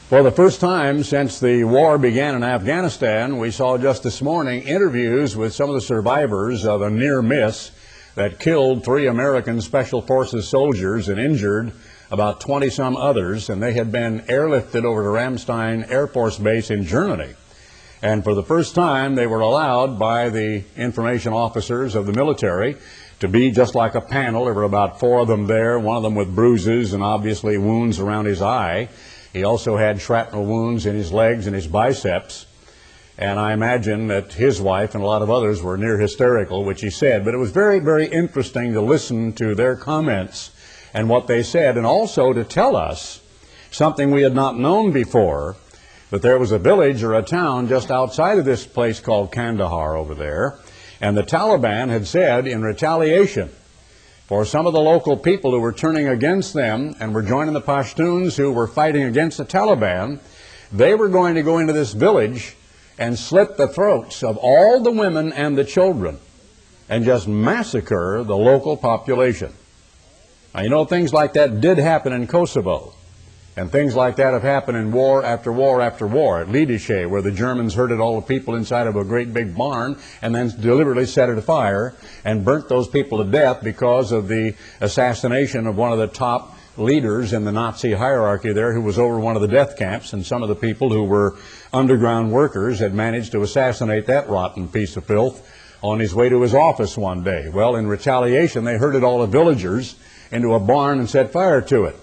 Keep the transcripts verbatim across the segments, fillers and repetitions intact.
For the first time since the war began in Afghanistan, we saw just this morning interviews with some of the survivors of a near miss that killed three American Special Forces soldiers and injured about twenty some others, and they had been airlifted over to Ramstein Air Force Base in Germany. And for the first time, they were allowed by the information officers of the military to be just like a panel. There were about four of them there, one of them with bruises and obviously wounds around his eye. He also had shrapnel wounds in his legs and his biceps. And I imagine that his wife and a lot of others were near hysterical, which he said. But it was very, very interesting to listen to their comments and what they said, and also to tell us something we had not known before, that there was a village or a town just outside of this place called Kandahar over there, and the Taliban had said in retaliation for some of the local people who were turning against them and were joining the Pashtuns who were fighting against the Taliban, they were going to go into this village and slit the throats of all the women and the children and just massacre the local population. Now, you know, things like that did happen in Kosovo, and things like that have happened in war after war after war. At Lidice, where the Germans herded all the people inside of a great big barn and then deliberately set it afire and burnt those people to death because of the assassination of one of the top leaders in the Nazi hierarchy there, who was over one of the death camps, and some of the people who were underground workers had managed to assassinate that rotten piece of filth on his way to his office one day. Well, in retaliation, they herded all the villagers into a barn and set fire to it.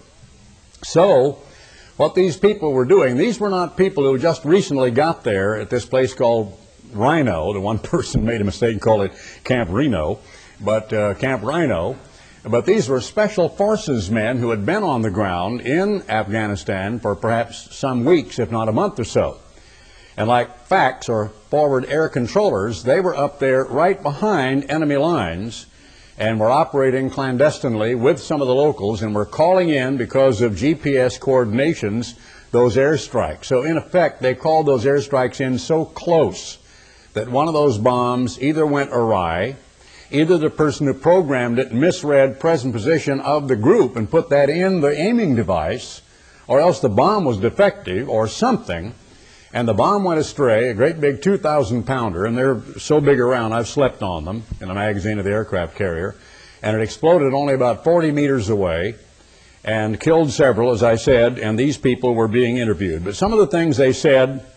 So, what these people were doing, these were not people who just recently got there at this place called Rhino. The one person made a mistake and called it Camp Reno, but uh, Camp Rhino. But these were Special Forces men who had been on the ground in Afghanistan for perhaps some weeks, if not a month or so. And like F A Cs, or Forward Air Controllers, they were up there right behind enemy lines and were operating clandestinely with some of the locals, and were calling in, because of G P S coordinations, those airstrikes. So in effect, they called those airstrikes in so close that one of those bombs either went awry, either the person who programmed it misread present position of the group and put that in the aiming device, or else the bomb was defective or something, and the bomb went astray, a great big two thousand pounder, and they're so big around, I've slept on them in the magazine of the aircraft carrier, and it exploded only about forty meters away and killed several, as I said, and these people were being interviewed. But some of the things they said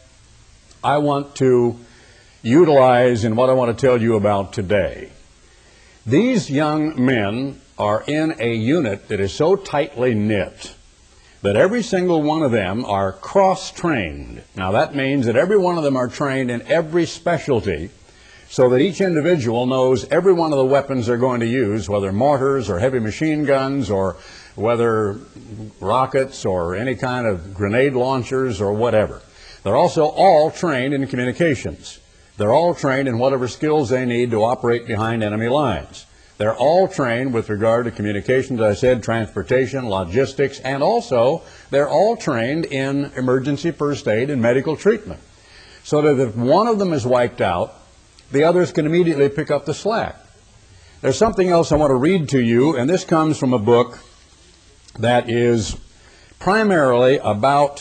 I want to utilize in what I want to tell you about today. These young men are in a unit that is so tightly knit that every single one of them are cross-trained. Now that means that every one of them are trained in every specialty, so that each individual knows every one of the weapons they're going to use, whether mortars or heavy machine guns or whether rockets or any kind of grenade launchers or whatever. They're also all trained in communications. They're all trained in whatever skills they need to operate behind enemy lines. They're all trained with regard to communications, as I said, transportation, logistics, and also they're all trained in emergency first aid and medical treatment. So that if one of them is wiped out, the others can immediately pick up the slack. There's something else I want to read to you, and this comes from a book that is primarily about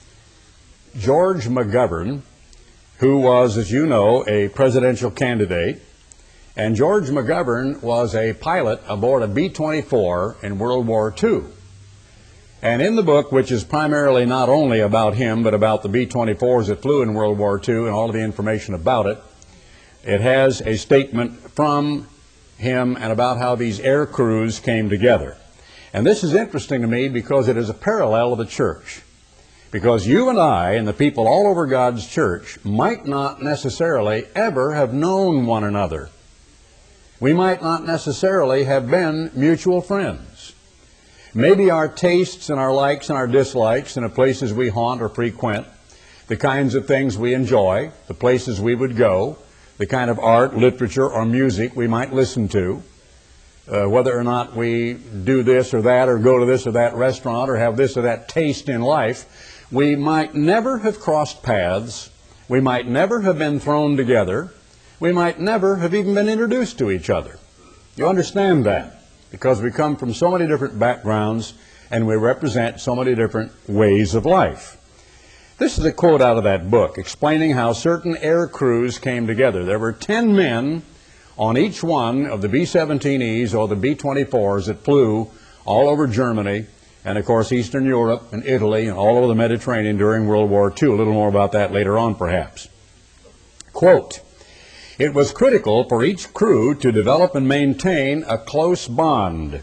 George McGovern, who was, as you know, a presidential candidate. And George McGovern was a pilot aboard a B twenty-four in World War Two. And in the book, which is primarily not only about him, but about the B twenty-fours that flew in World War Two and all of the information about it, it has a statement from him and about how these air crews came together. And this is interesting to me because it is a parallel of the church. Because you and I and the people all over God's church might not necessarily ever have known one another. We might not necessarily have been mutual friends. Maybe our tastes and our likes and our dislikes and the places we haunt or frequent, the kinds of things we enjoy, the places we would go, the kind of art, literature, or music we might listen to, uh, whether or not we do this or that or go to this or that restaurant or have this or that taste in life, we might never have crossed paths, we might never have been thrown together, we might never have even been introduced to each other. You understand that? Because we come from so many different backgrounds and we represent so many different ways of life. This is a quote out of that book explaining how certain air crews came together. There were ten men on each one of the B seventeen Es or the B twenty-fours that flew all over Germany and, of course, Eastern Europe and Italy and all over the Mediterranean during World War Two. A little more about that later on, perhaps. Quote, "It was critical for each crew to develop and maintain a close bond."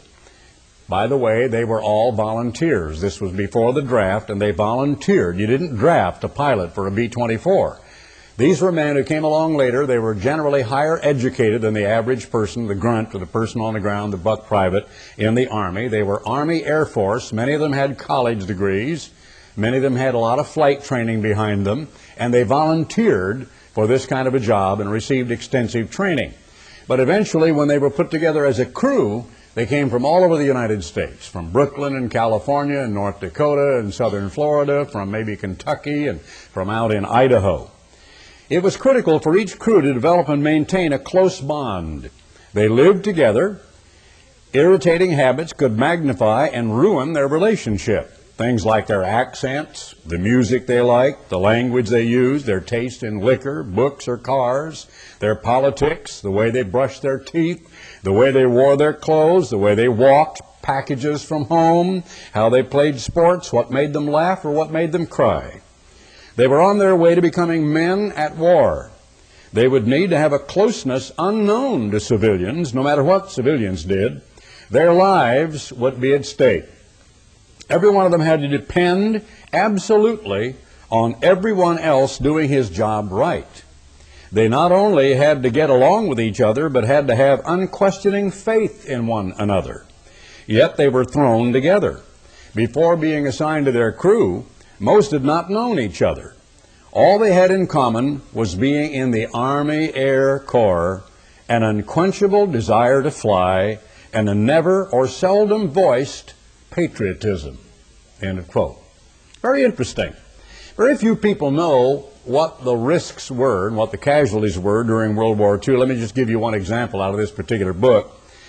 By the way, they were all volunteers. This was before the draft, and they volunteered. You didn't draft a pilot for a B twenty-four. These were men who came along later. They were generally higher educated than the average person, the grunt, or the person on the ground, the buck private in the Army. They were Army Air Force. Many of them had college degrees. Many of them had a lot of flight training behind them, and they volunteered for this kind of a job and received extensive training. But eventually, when they were put together as a crew, they came from all over the United States, from Brooklyn and California and North Dakota and southern Florida, from maybe Kentucky and from out in Idaho. It was critical for each crew to develop and maintain a close bond. They lived together. Irritating habits could magnify and ruin their relationship. Things like their accents, the music they liked, the language they used, their taste in liquor, books, or cars, their politics, the way they brushed their teeth, the way they wore their clothes, the way they walked, packages from home, how they played sports, what made them laugh or what made them cry. They were on their way to becoming men at war. They would need to have a closeness unknown to civilians, no matter what civilians did. Their lives would be at stake. Every one of them had to depend absolutely on everyone else doing his job right. They not only had to get along with each other, but had to have unquestioning faith in one another. Yet they were thrown together. Before being assigned to their crew, most had not known each other. All they had in common was being in the Army Air Corps, an unquenchable desire to fly, and a never or seldom voiced patriotism. End of quote. Very interesting. Very few people know what the risks were and what the casualties were during World War Two. Let me just give you one example out of this particular book.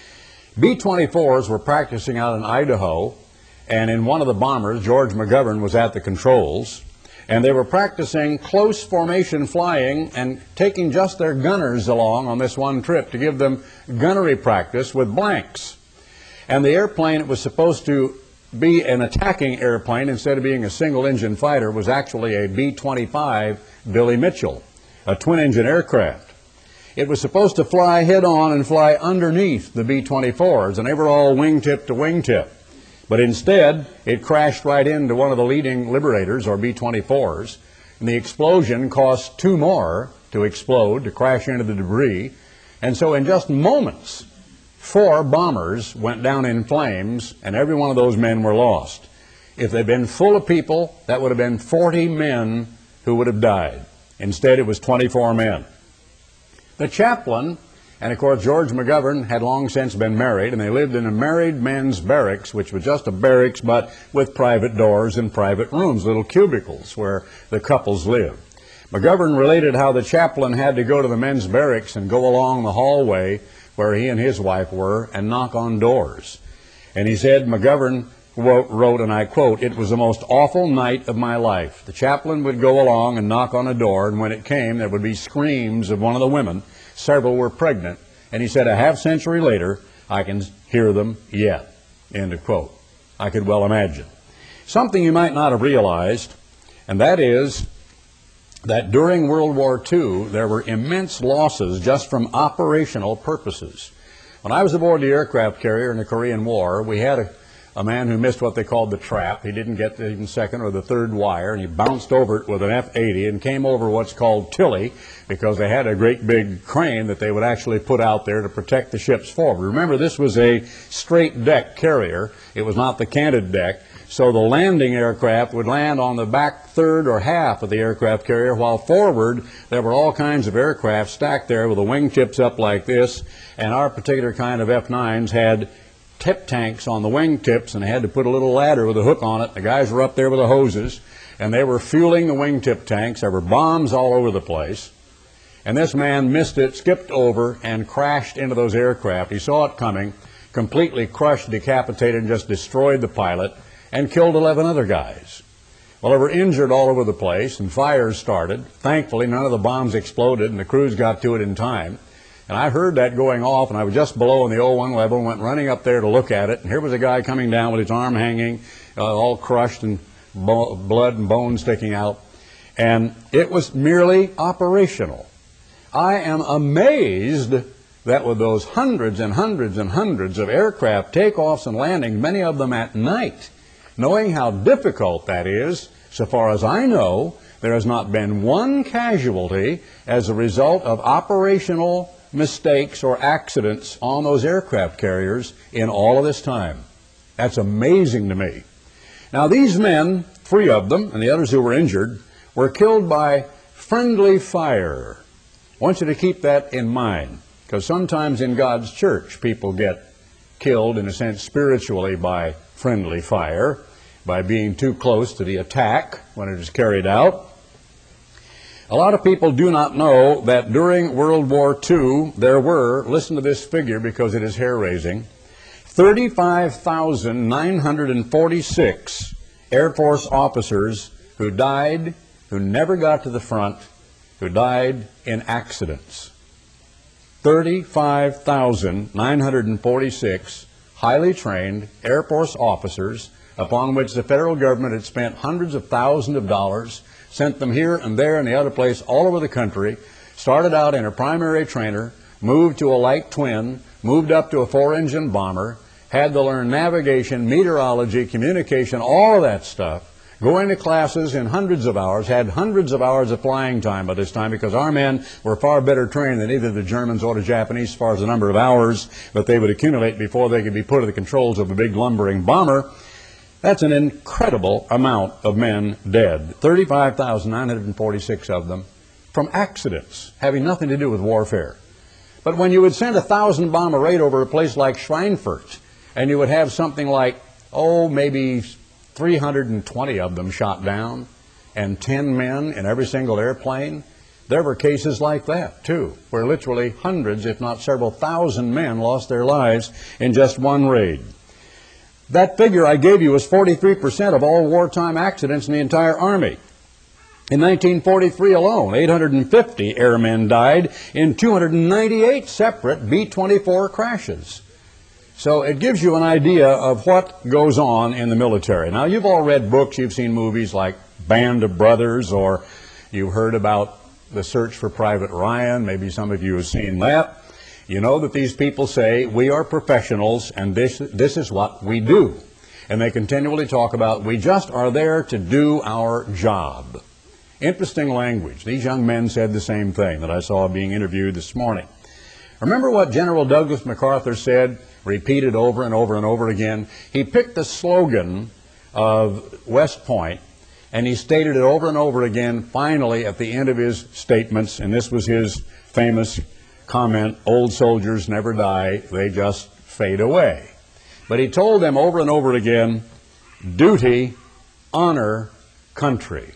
B twenty-fours were practicing out in Idaho, and in one of the bombers, George McGovern was at the controls, and they were practicing close formation flying and taking just their gunners along on this one trip to give them gunnery practice with blanks. And the airplane it was supposed to be an attacking airplane instead of being a single-engine fighter was actually a B twenty-five Billy Mitchell, a twin-engine aircraft. It was supposed to fly head-on and fly underneath the B twenty-fours, and they were all wingtip to wingtip. But instead, it crashed right into one of the leading Liberators, or B twenty-fours, and the explosion caused two more to explode, to crash into the debris. And so in just moments, four bombers went down in flames, and every one of those men were lost. If they'd been full of people, that would have been forty men who would have died. Instead, it was twenty-four men. The chaplain, and of course George McGovern, had long since been married, and they lived in a married men's barracks, which was just a barracks but with private doors and private rooms, little cubicles where the couples lived. McGovern related how the chaplain had to go to the men's barracks and go along the hallway where he and his wife were and knock on doors. And he said, McGovern wrote, wrote, and I quote, "It was the most awful night of my life. The chaplain would go along and knock on a door, and when it came, there would be screams of one of the women. Several were pregnant, and he said a half century later, I can hear them yet." End of quote. I could well imagine. Something you might not have realized, and that is that during World War Two, there were immense losses just from operational purposes. When I was aboard the aircraft carrier in the Korean War, we had a, a man who missed what they called the trap. He didn't get the even second or the third wire, and he bounced over it with an F eighty and came over what's called Tilly, because they had a great big crane that they would actually put out there to protect the ships forward. Remember, this was a straight deck carrier. It was not the canted deck. So the landing aircraft would land on the back third or half of the aircraft carrier, while forward there were all kinds of aircraft stacked there with the wingtips up like this, and our particular kind of F nines had tip tanks on the wingtips, and they had to put a little ladder with a hook on it. The guys were up there with the hoses, and they were fueling the wingtip tanks. There were bombs all over the place. And this man missed it, skipped over, and crashed into those aircraft. He saw it coming, completely crushed, decapitated, and just destroyed the pilot, and killed eleven other guys. Well, they were injured all over the place, and fires started. Thankfully, none of the bombs exploded, and the crews got to it in time. And I heard that going off, and I was just below on the oh one level and went running up there to look at it. And here was a guy coming down with his arm hanging, uh, all crushed and bo blood and bones sticking out. And it was merely operational. I am amazed that with those hundreds and hundreds and hundreds of aircraft takeoffs and landings, many of them at night, knowing how difficult that is, so far as I know, there has not been one casualty as a result of operational mistakes or accidents on those aircraft carriers in all of this time. That's amazing to me. Now, these men, three of them, and the others who were injured, were killed by friendly fire. I want you to keep that in mind, because sometimes in God's church, people get killed, in a sense, spiritually by friendly fire, by being too close to the attack when it is carried out. A lot of people do not know that during World War Two, there were, listen to this figure because it is hair-raising, thirty-five thousand nine hundred forty-six Air Force officers who died, who never got to the front, who died in accidents. thirty-five thousand nine hundred forty-six highly trained Air Force officers upon which the federal government had spent hundreds of thousands of dollars, sent them here and there and the other place all over the country, started out in a primary trainer, moved to a light twin, moved up to a four-engine bomber, had to learn navigation, meteorology, communication, all of that stuff, going to classes in hundreds of hours, had hundreds of hours of flying time by this time because our men were far better trained than either the Germans or the Japanese as far as the number of hours that they would accumulate before they could be put at the controls of a big lumbering bomber. That's an incredible amount of men dead, thirty-five thousand nine hundred forty-six of them from accidents having nothing to do with warfare. But when you would send a thousand bomber raid over a place like Schweinfurt, and you would have something like, oh, maybe three hundred twenty of them shot down, and ten men in every single airplane, there were cases like that, too, where literally hundreds, if not several thousand men lost their lives in just one raid. That figure I gave you was forty-three percent of all wartime accidents in the entire Army. In nineteen forty-three alone, eight hundred fifty airmen died in two hundred ninety-eight separate B twenty-four crashes. So it gives you an idea of what goes on in the military. Now, you've all read books, you've seen movies like Band of Brothers, or you've heard about The Search for Private Ryan. Maybe some of you have seen that. You know that these people say, we are professionals and this, this is what we do. And they continually talk about, we just are there to do our job. Interesting language. These young men said the same thing that I saw being interviewed this morning. Remember what General Douglas MacArthur said, repeated over and over and over again? He picked the slogan of West Point and he stated it over and over again, finally at the end of his statements, and this was his famous comment, old soldiers never die, they just fade away. But he told them over and over again, duty, honor, country.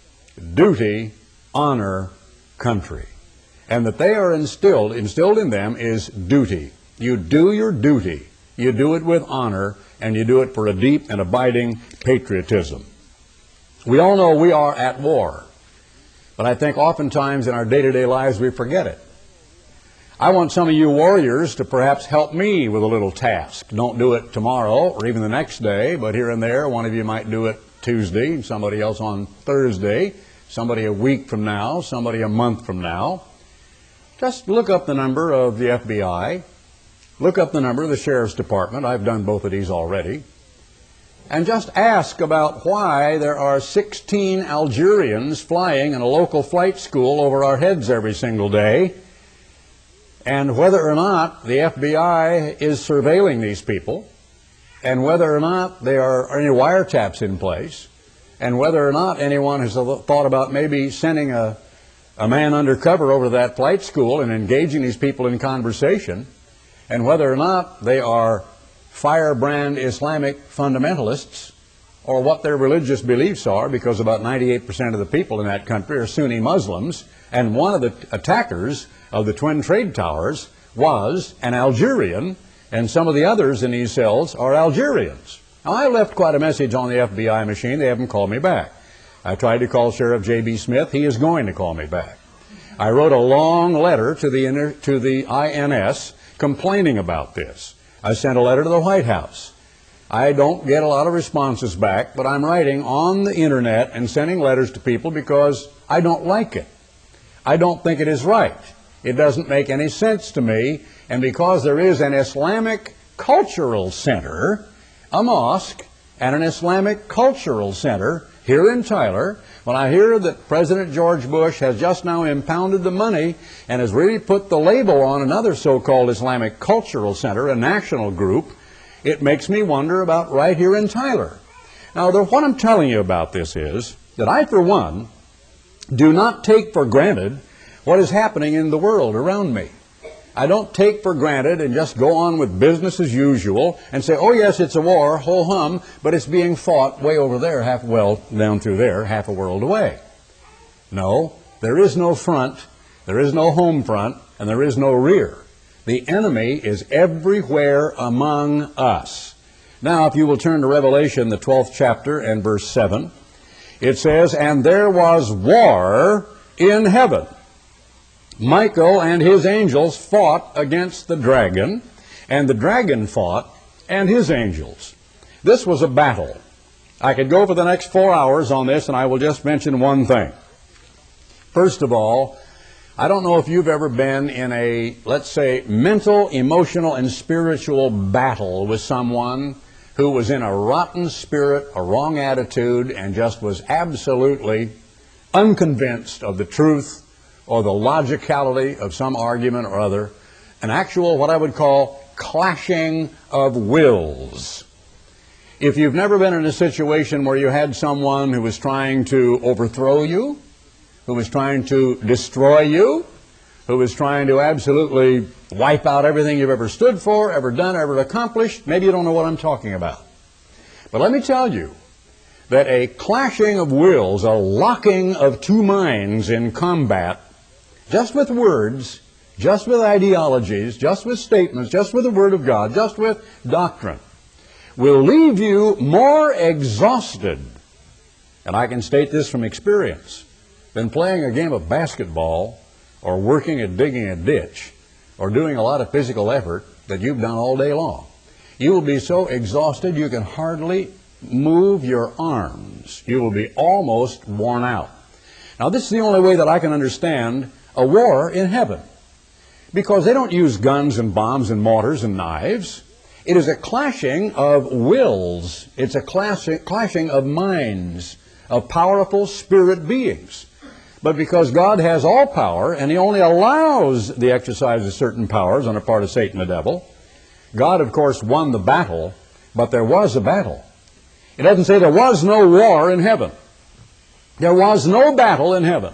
Duty, honor, country. And that they are instilled, instilled in them is duty. You do your duty. You do it with honor, and you do it for a deep and abiding patriotism. We all know we are at war, but I think oftentimes in our day-to-day lives we forget it. I want some of you warriors to perhaps help me with a little task. Don't do it tomorrow or even the next day, but here and there, one of you might do it Tuesday, somebody else on Thursday, somebody a week from now, somebody a month from now. Just look up the number of the F B I, look up the number of the Sheriff's Department. I've done both of these already. And just ask about why there are sixteen Algerians flying in a local flight school over our heads every single day, and whether or not the F B I is surveilling these people, and whether or not there are any wiretaps in place, and whether or not anyone has thought about maybe sending a, a man undercover over to that flight school and engaging these people in conversation, and whether or not they are firebrand Islamic fundamentalists, or what their religious beliefs are, because about ninety-eight percent of the people in that country are Sunni Muslims, and one of the attackers of the Twin Trade Towers was an Algerian, and some of the others in these cells are Algerians. Now, I left quite a message on the F B I machine. They haven't called me back. I tried to call Sheriff J B Smith. He is going to call me back. I wrote a long letter to the, inter, to the I N S complaining about this. I sent a letter to the White House. I don't get a lot of responses back, but I'm writing on the internet and sending letters to people because I don't like it. I don't think it is right. It doesn't make any sense to me, and because there is an Islamic cultural center, a mosque, and an Islamic cultural center here in Tyler, when I hear that President George Bush has just now impounded the money and has really put the label on another so-called Islamic cultural center, a national group, it makes me wonder about right here in Tyler. Now, the, what I'm telling you about this is that I, for one, do not take for granted what is happening in the world around me. I don't take for granted and just go on with business as usual and say, oh yes, it's a war, ho-hum, but it's being fought way over there, half, well, down through there, half a world away. No, there is no front, there is no home front, and there is no rear. The enemy is everywhere among us. Now, if you will turn to Revelation, the twelfth chapter and verse seven, it says, and there was war in heaven. Michael and his angels fought against the dragon, and the dragon fought and his angels. This was a battle. I could go for the next four hours on this, and I will just mention one thing. First of all, I don't know if you've ever been in a, let's say, mental, emotional, and spiritual battle with someone who was in a rotten spirit, a wrong attitude, and just was absolutely unconvinced of the truth or the logicality of some argument or other, an actual, what I would call, clashing of wills. If you've never been in a situation where you had someone who was trying to overthrow you, who was trying to destroy you, who was trying to absolutely wipe out everything you've ever stood for, ever done, ever accomplished, maybe you don't know what I'm talking about. But let me tell you that a clashing of wills, a locking of two minds in combat, just with words, just with ideologies, just with statements, just with the Word of God, just with doctrine, will leave you more exhausted, and I can state this from experience, than playing a game of basketball or working at digging a ditch or doing a lot of physical effort that you've done all day long. You will be so exhausted you can hardly move your arms. You will be almost worn out. Now, this is the only way that I can understand a war in heaven, because they don't use guns and bombs and mortars and knives. It is a clashing of wills. It's a clashing of minds, of powerful spirit beings. But because God has all power, and He only allows the exercise of certain powers on the part of Satan the devil, God, of course, won the battle, but there was a battle. It doesn't say there was no war in heaven. There was no battle in heaven.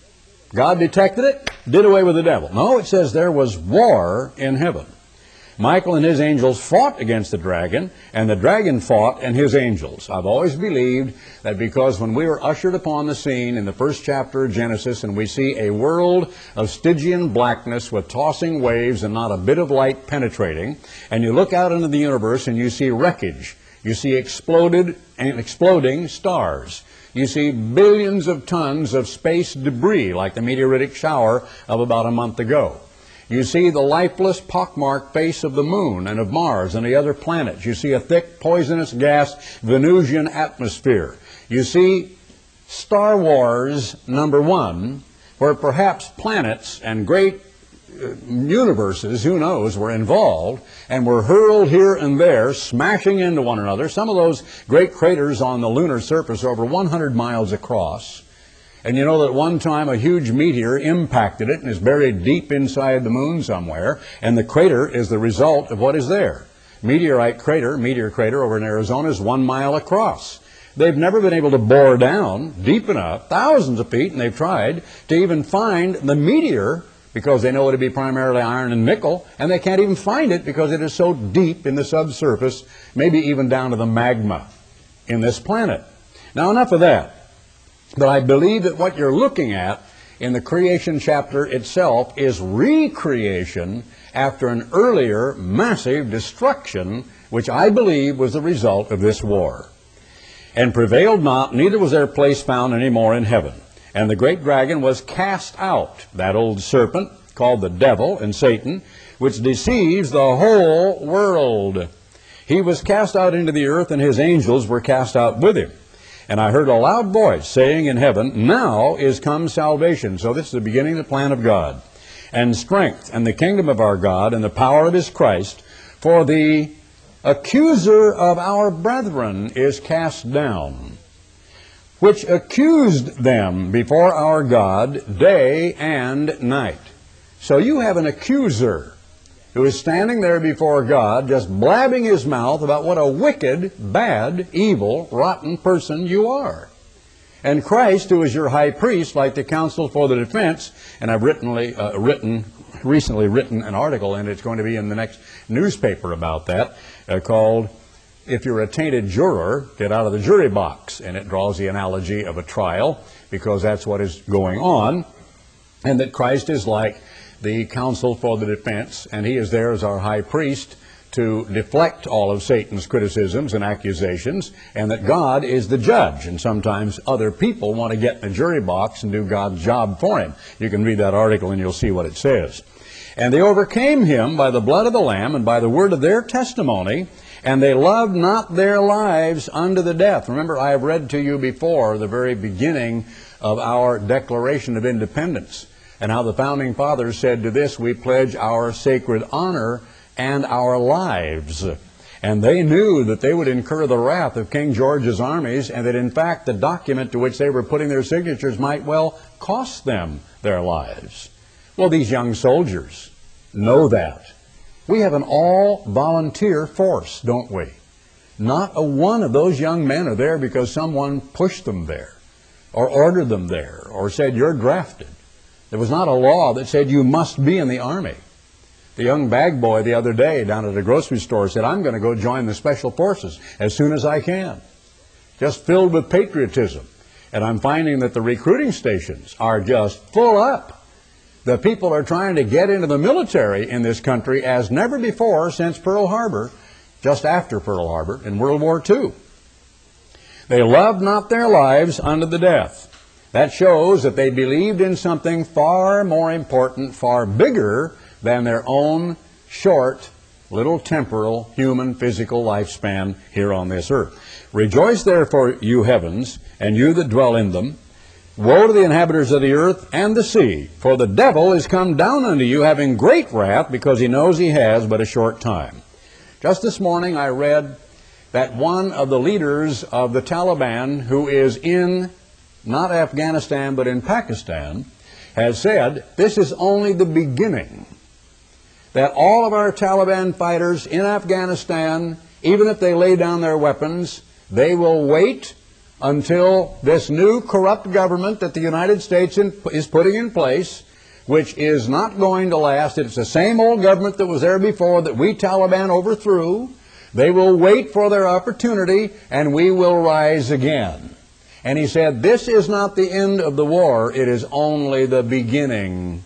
God detected it, did away with the devil. No, it says there was war in heaven. Michael and his angels fought against the dragon, and the dragon fought and his angels. I've always believed that because when we were ushered upon the scene in the first chapter of Genesis, and we see a world of Stygian blackness with tossing waves and not a bit of light penetrating, and you look out into the universe and you see wreckage, you see exploded and exploding stars, you see billions of tons of space debris like the meteoritic shower of about a month ago. You see the lifeless, pockmarked face of the moon and of Mars and the other planets. You see a thick, poisonous gas Venusian atmosphere. You see Star Wars number one, where perhaps planets and great uh, universes, who knows, were involved and were hurled here and there, smashing into one another. Some of those great craters on the lunar surface are over one hundred miles across. And you know that one time a huge meteor impacted it and is buried deep inside the moon somewhere, and the crater is the result of what is there. Meteorite crater, meteor crater over in Arizona is one mile across. They've never been able to bore down deep enough, thousands of feet, and they've tried to even find the meteor, because they know it to be primarily iron and nickel, and they can't even find it because it is so deep in the subsurface, maybe even down to the magma in this planet. Now, enough of that. But I believe that what you're looking at in the creation chapter itself is recreation after an earlier massive destruction, which I believe was the result of this war. and prevailed not, neither was their place found any more in heaven. And the great dragon was cast out, that old serpent, called the devil and Satan, which deceives the whole world. He was cast out into the earth, and his angels were cast out with him. And I heard a loud voice saying in heaven, Now is come salvation. So this is the beginning of the plan of God. And strength, and the kingdom of our God, and the power of his Christ, for the accuser of our brethren is cast down, which accused them before our God day and night. So you have an accuser who is standing there before God, just blabbing his mouth about what a wicked, bad, evil, rotten person you are. And Christ, who is your high priest, like the counsel for the defense, and I've written, uh, written recently written an article, and it's going to be in the next newspaper about that, uh, called, If You're a Tainted Juror, Get Out of the Jury Box. And it draws the analogy of a trial, because that's what is going on, and that Christ is like the counsel for the defense, and he is there as our high priest to deflect all of Satan's criticisms and accusations, and that God is the judge. And sometimes other people want to get in the jury box and do God's job for him. You can read that article and you'll see what it says. And they overcame him by the blood of the Lamb and by the word of their testimony, and they loved not their lives unto the death. Remember, I have read to you before the very beginning of our Declaration of Independence, and how the Founding Fathers said, to this we pledge our sacred honor and our lives. And they knew that they would incur the wrath of King George's armies, and that in fact the document to which they were putting their signatures might well cost them their lives. Well, these young soldiers know that. We have an all-volunteer force, don't we? Not a one of those young men are there because someone pushed them there, or ordered them there, or said, you're drafted. There was not a law that said you must be in the Army. The young bag boy the other day down at a grocery store said, I'm going to go join the Special Forces as soon as I can. Just filled with patriotism. And I'm finding that the recruiting stations are just full up. The people are trying to get into the military in this country as never before since Pearl Harbor, just after Pearl Harbor in World War Two. They loved not their lives unto the death. That shows that they believed in something far more important, far bigger than their own short, little temporal, human, physical lifespan here on this earth. Rejoice therefore, you heavens, and you that dwell in them. Woe to the inhabitants of the earth and the sea, for the devil is come down unto you, having great wrath, because he knows he has but a short time. Just this morning I read that one of the leaders of the Taliban, who is in not Afghanistan but in Pakistan, has said this is only the beginning. That all of our Taliban fighters in Afghanistan, even if they lay down their weapons, they will wait until this new corrupt government that the United States in, is putting in place, which is not going to last. It's the same old government that was there before that we Taliban overthrew. They will wait for their opportunity, and we will rise again. And he said, this is not the end of the war, it is only the beginning.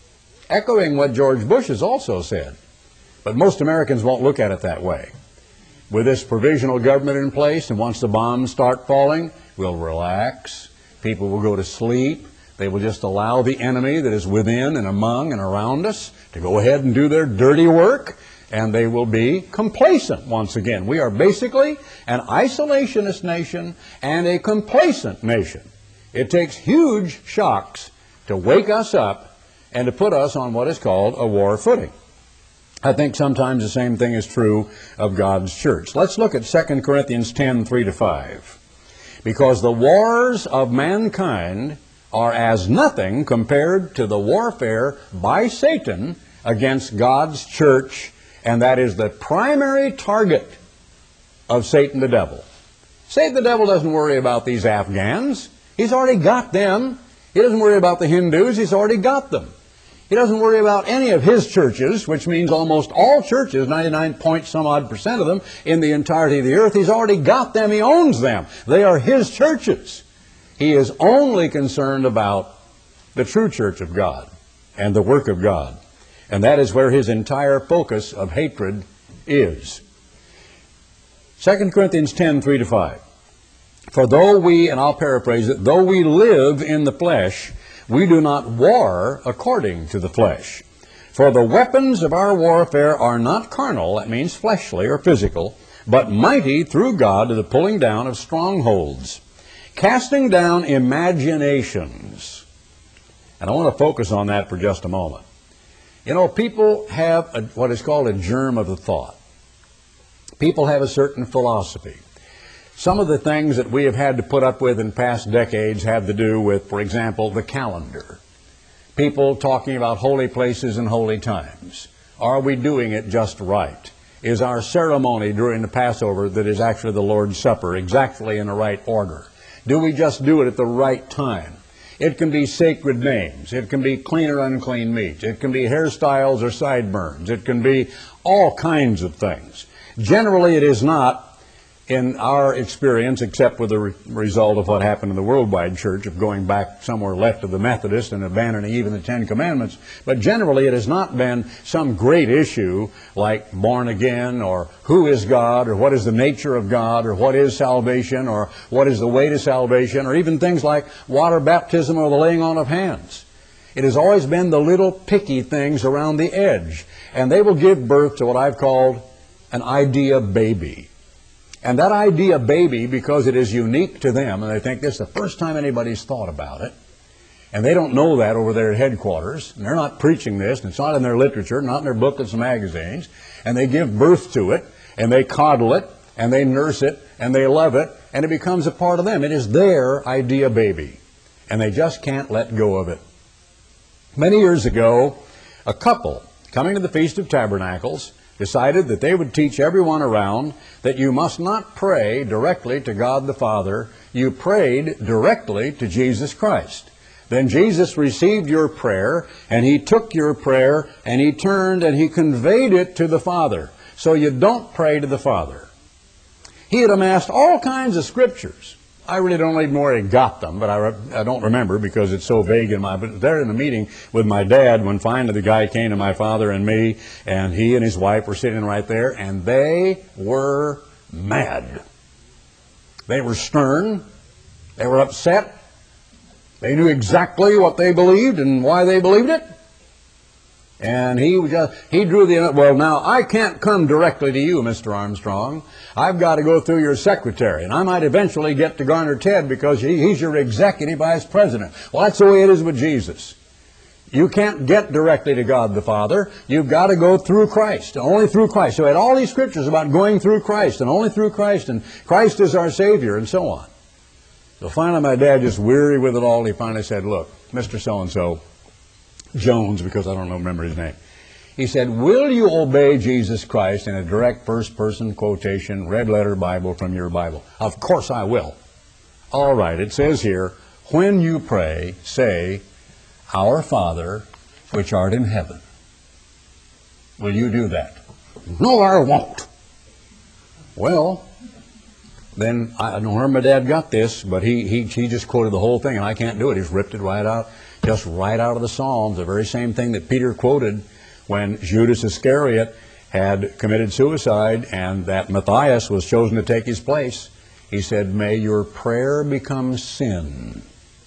Echoing what George Bush has also said. But most Americans won't look at it that way. With this provisional government in place, and once the bombs start falling, we'll relax. People will go to sleep. They will just allow the enemy that is within and among and around us to go ahead and do their dirty work, and they will be complacent once again. We are basically an isolationist nation and a complacent nation. It takes huge shocks to wake us up and to put us on what is called a war footing. I think sometimes the same thing is true of God's church. Let's look at Second Corinthians ten, three to five. Because the wars of mankind are as nothing compared to the warfare by Satan against God's church, and that is the primary target of Satan the devil. Satan the devil doesn't worry about these Afghans. He's already got them. He doesn't worry about the Hindus. He's already got them. He doesn't worry about any of his churches, which means almost all churches, ninety-nine point some odd percent of them in the entirety of the earth. He's already got them. He owns them. They are his churches. He is only concerned about the true church of God and the work of God. And that is where his entire focus of hatred is. Second Corinthians ten, three to five. For though we, and I'll paraphrase it, though we live in the flesh, we do not war according to the flesh. For the weapons of our warfare are not carnal, that means fleshly or physical, but mighty through God to the pulling down of strongholds, casting down imaginations. And I want to focus on that for just a moment. You know, people have a, what is called a germ of a thought. People have a certain philosophy. Some of the things that we have had to put up with in past decades have to do with, for example, the calendar. People talking about holy places and holy times. Are we doing it just right? Is our ceremony during the Passover, that is actually the Lord's Supper, exactly in the right order? Do we just do it at the right time? It can be sacred names. It can be clean or unclean meat. It can be hairstyles or sideburns. It can be all kinds of things. Generally, it is not, in our experience, except with the re result of what happened in the worldwide church of going back somewhere left of the Methodist and abandoning even the Ten Commandments. But generally it has not been some great issue like born again, or who is God, or what is the nature of God, or what is salvation, or what is the way to salvation, or even things like water baptism or the laying on of hands. It has always been the little picky things around the edge. And they will give birth to what I've called an idea baby. And that idea baby, because it is unique to them, and they think this is the first time anybody's thought about it, and they don't know that over there at headquarters, and they're not preaching this, and it's not in their literature, not in their booklets and magazines, and they give birth to it, and they coddle it, and they nurse it, and they love it, and it becomes a part of them. It is their idea baby, and they just can't let go of it. Many years ago, a couple coming to the Feast of Tabernacles decided that they would teach everyone around that you must not pray directly to God the Father. You prayed directly to Jesus Christ. Then Jesus received your prayer, and He took your prayer, and He turned and He conveyed it to the Father. So you don't pray to the Father. He had amassed all kinds of scriptures. I really don't even know where he got them, but I, I don't remember because it's so vague in my... But there in the meeting with my dad, when finally the guy came to my father and me, and he and his wife were sitting right there, and they were mad. They were stern. They were upset. They knew exactly what they believed and why they believed it. And he just, he drew the, well, now, I can't come directly to you, Mister Armstrong. I've got to go through your secretary, and I might eventually get to Garner Ted because he, he's your executive vice president. Well, that's the way it is with Jesus. You can't get directly to God the Father. You've got to go through Christ, only through Christ. So he had all these scriptures about going through Christ, and only through Christ, and Christ is our Savior, and so on. So finally, my dad, just weary with it all, he finally said, look, Mister So-and-so, Jones, because I don't remember his name. He said, will you obey Jesus Christ in a direct first-person quotation, red-letter Bible from your Bible? Of course I will. All right, it says here, when you pray, say, Our Father, which art in heaven. Will you do that? No, I won't. Well, then I don't know where my dad got this, but he, he, he just quoted the whole thing, and I can't do it. He's ripped it right out. Just right out of the Psalms, the very same thing that Peter quoted when Judas Iscariot had committed suicide and that Matthias was chosen to take his place. He said, may your prayer become sin.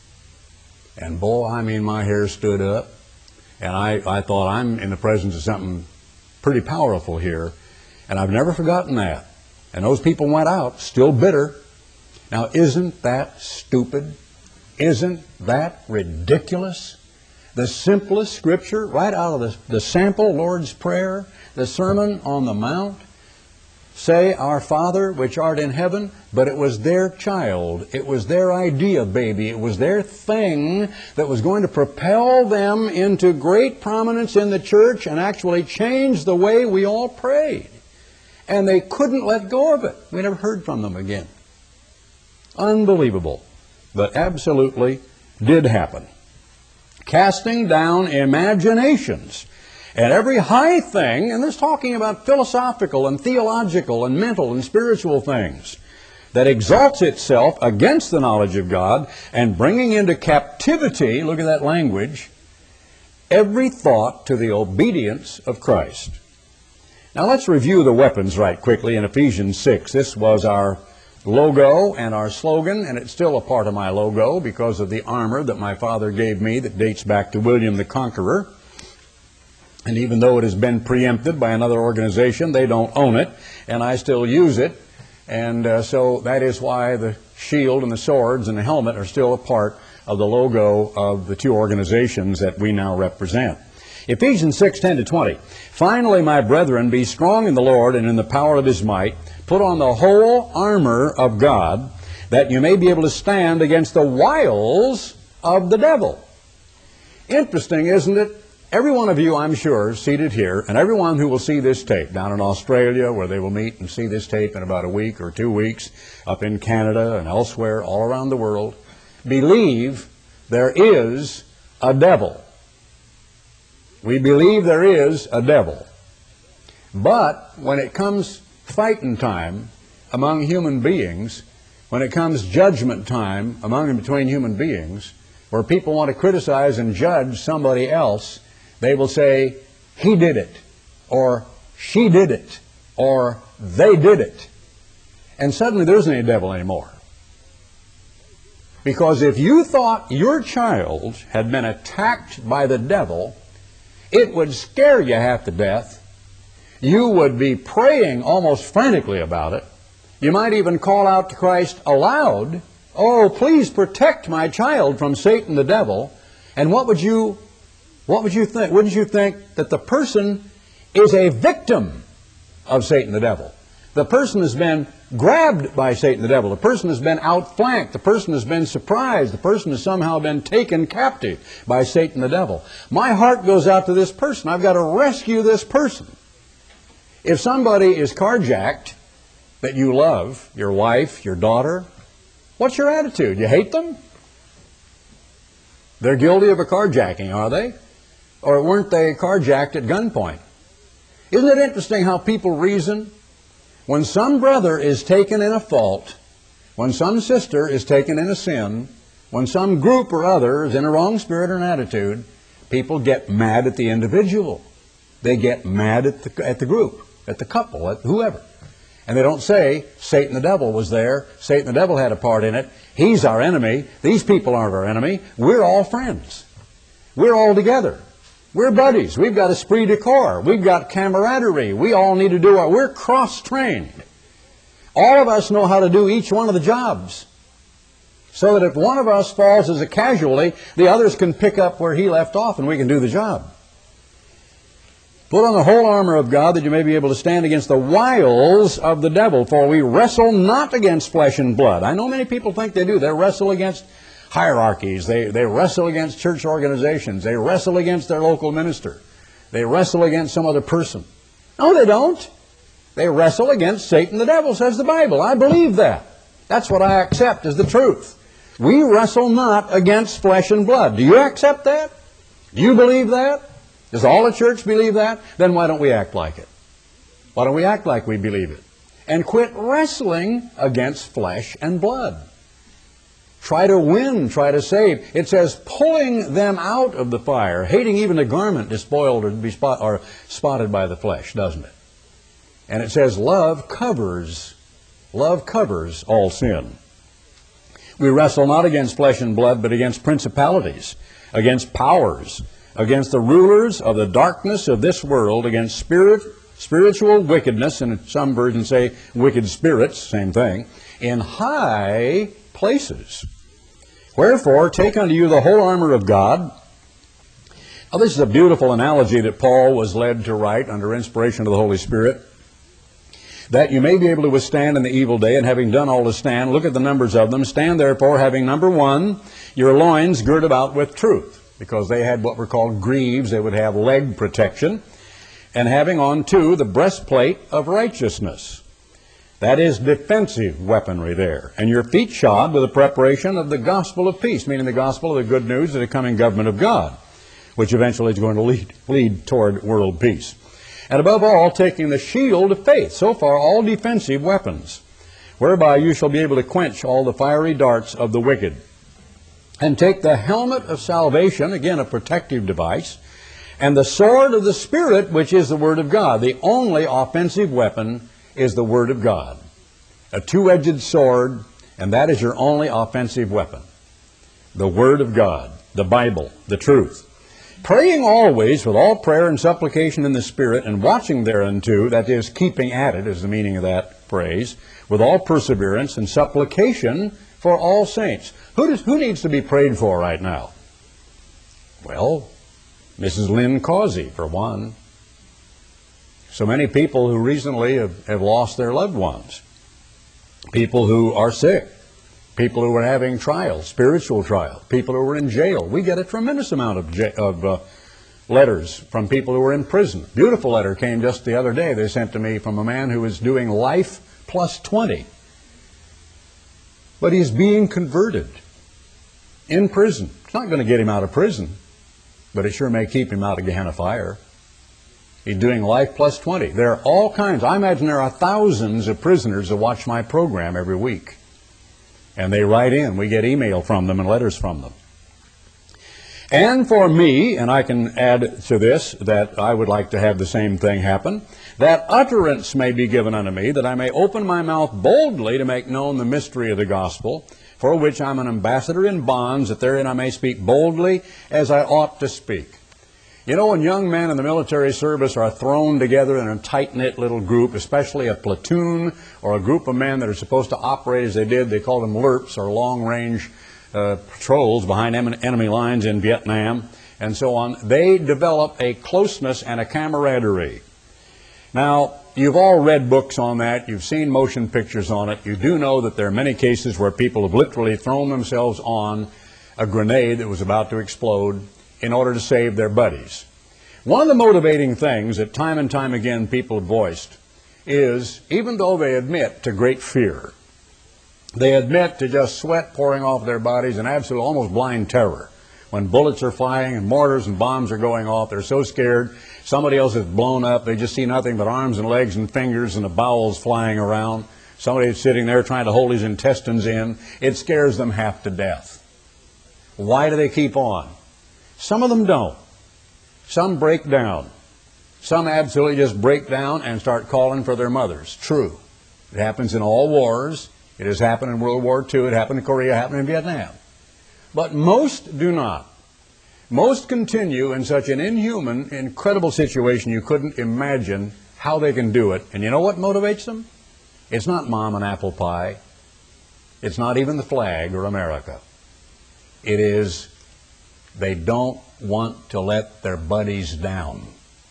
And boy, I mean, my hair stood up. And I, I thought, I'm in the presence of something pretty powerful here. And I've never forgotten that. And those people went out, still bitter. Now, isn't that stupid? Isn't that ridiculous? The simplest scripture, right out of the, the sample Lord's Prayer, the Sermon on the Mount, say, Our Father, which art in heaven, but it was their child. It was their idea baby. It was their thing that was going to propel them into great prominence in the church and actually change the way we all prayed. And they couldn't let go of it. We never heard from them again. Unbelievable. But absolutely did happen. Casting down imaginations. And every high thing, and this talking about philosophical and theological and mental and spiritual things, that exalts itself against the knowledge of God and bringing into captivity, look at that language, every thought to the obedience of Christ. Now let's review the weapons right quickly in Ephesians six. This was our logo and our slogan, and it's still a part of my logo because of the armor that my father gave me that dates back to William the Conqueror. And even though it has been preempted by another organization, they don't own it, and I still use it. And uh, so that is why the shield and the swords and the helmet are still a part of the logo of the two organizations that we now represent. Ephesians six, ten to twenty. Finally, my brethren, be strong in the Lord and in the power of his might. Put on the whole armor of God, that you may be able to stand against the wiles of the devil. Interesting, isn't it? Every one of you, I'm sure, seated here, and everyone who will see this tape down in Australia, where they will meet and see this tape in about a week or two weeks, up in Canada and elsewhere, all around the world, believe there is a devil. We believe there is a devil. But when it comes fighting time among human beings, when it comes judgment time among and between human beings, where people want to criticize and judge somebody else, they will say, he did it, or she did it, or they did it. And suddenly there isn't any devil anymore. Because if you thought your child had been attacked by the devil, it would scare you half to death. You would be praying almost frantically about it. You might even call out to Christ aloud, oh, please protect my child from Satan the devil. And what would you What would you think? Wouldn't you think that the person is a victim of Satan the devil? The person has been grabbed by Satan the devil. The person has been outflanked. The person has been surprised. The person has somehow been taken captive by Satan the devil. My heart goes out to this person. I've got to rescue this person. If somebody is carjacked that you love, your wife, your daughter, what's your attitude? You hate them? They're guilty of a carjacking, are they? Or weren't they carjacked at gunpoint? Isn't it interesting how people reason? When some brother is taken in a fault, when some sister is taken in a sin, when some group or other is in a wrong spirit or an attitude, people get mad at the individual. They get mad at the, at the group, at the couple, at whoever. And they don't say, Satan the devil was there, Satan the devil had a part in it, he's our enemy, these people aren't our enemy, we're all friends. We're all together. We're buddies. We've got esprit de corps. We've got camaraderie. We all need to do our... We're cross-trained. All of us know how to do each one of the jobs. So that if one of us falls as a casualty, the others can pick up where he left off and we can do the job. Put on the whole armor of God that you may be able to stand against the wiles of the devil, for we wrestle not against flesh and blood. I know many people think they do. They wrestle against hierarchies. They, they wrestle against church organizations. They wrestle against their local minister. They wrestle against some other person. No, they don't. They wrestle against Satan the devil, says the Bible. I believe that. That's what I accept as the truth. We wrestle not against flesh and blood. Do you accept that? Do you believe that? Does all the church believe that? Then why don't we act like it? Why don't we act like we believe it? And quit wrestling against flesh and blood. Try to win, try to save. It says, pulling them out of the fire, hating even the garment despoiled or, be spot, or spotted by the flesh, doesn't it? And it says, love covers, love covers all sin. We wrestle not against flesh and blood, but against principalities, against powers, against the rulers of the darkness of this world, against spirit, spiritual wickedness, and some versions say wicked spirits, same thing, in high places. Wherefore, take unto you the whole armor of God. Now, this is a beautiful analogy that Paul was led to write under inspiration of the Holy Spirit. That you may be able to withstand in the evil day, and having done all to stand, look at the numbers of them. Stand therefore, having, number one, your loins girt about with truth, because they had what were called greaves. They would have leg protection. And having on, two, the breastplate of righteousness. That is defensive weaponry there. And your feet shod with the preparation of the gospel of peace, meaning the gospel of the good news of the coming government of God, which eventually is going to lead, lead toward world peace. And above all, taking the shield of faith. So far, all defensive weapons, whereby you shall be able to quench all the fiery darts of the wicked. And take the helmet of salvation, again a protective device, and the sword of the Spirit, which is the Word of God. The only offensive weapon is the Word of God. a two-edged sword, and that is your only offensive weapon. The Word of God, the Bible, the truth. Praying always with all prayer and supplication in the Spirit, and watching thereunto, that is, keeping at it, is the meaning of that phrase, with all perseverance and supplication for all saints. Who, does, who needs to be prayed for right now? Well, Missus Lynn Causey, for one. So many people who recently have, have lost their loved ones. People who are sick. People who are having trials, spiritual trials. People who are in jail. We get a tremendous amount of, ja of uh, letters from people who are in prison. Beautiful letter came just the other day they sent to me from a man who was doing life plus twenty. But he's being converted in prison. It's not going to get him out of prison, but it sure may keep him out of Gehenna fire. He's doing life plus twenty. There are all kinds. I imagine there are thousands of prisoners that watch my program every week. And they write in. We get email from them and letters from them. And for me, and I can add to this that I would like to have the same thing happen, that utterance may be given unto me, that I may open my mouth boldly to make known the mystery of the gospel, for which I'm an ambassador in bonds, that therein I may speak boldly as I ought to speak. You know, when young men in the military service are thrown together in a tight-knit little group, especially a platoon or a group of men that are supposed to operate as they did, they call them L R Ps, or long-range uh, patrols behind enemy lines in Vietnam, and so on, they develop a closeness and a camaraderie. Now, you've all read books on that. You've seen motion pictures on it. You do know that there are many cases where people have literally thrown themselves on a grenade that was about to explode in order to save their buddies. One of the motivating things that time and time again people have voiced is, even though they admit to great fear, they admit to just sweat pouring off their bodies and absolute, almost blind terror. When bullets are flying and mortars and bombs are going off, they're so scared. Somebody else is blown up. They just see nothing but arms and legs and fingers and the bowels flying around. Somebody is sitting there trying to hold his intestines in. It scares them half to death. Why do they keep on? Some of them don't. Some break down. Some absolutely just break down and start calling for their mothers. True. It happens in all wars. It has happened in World War Two. It happened in Korea. It happened in Vietnam. But most do not. Most continue in such an inhuman, incredible situation you couldn't imagine how they can do it. And you know what motivates them? It's not mom and apple pie. It's not even the flag or America. It is they don't want to let their buddies down.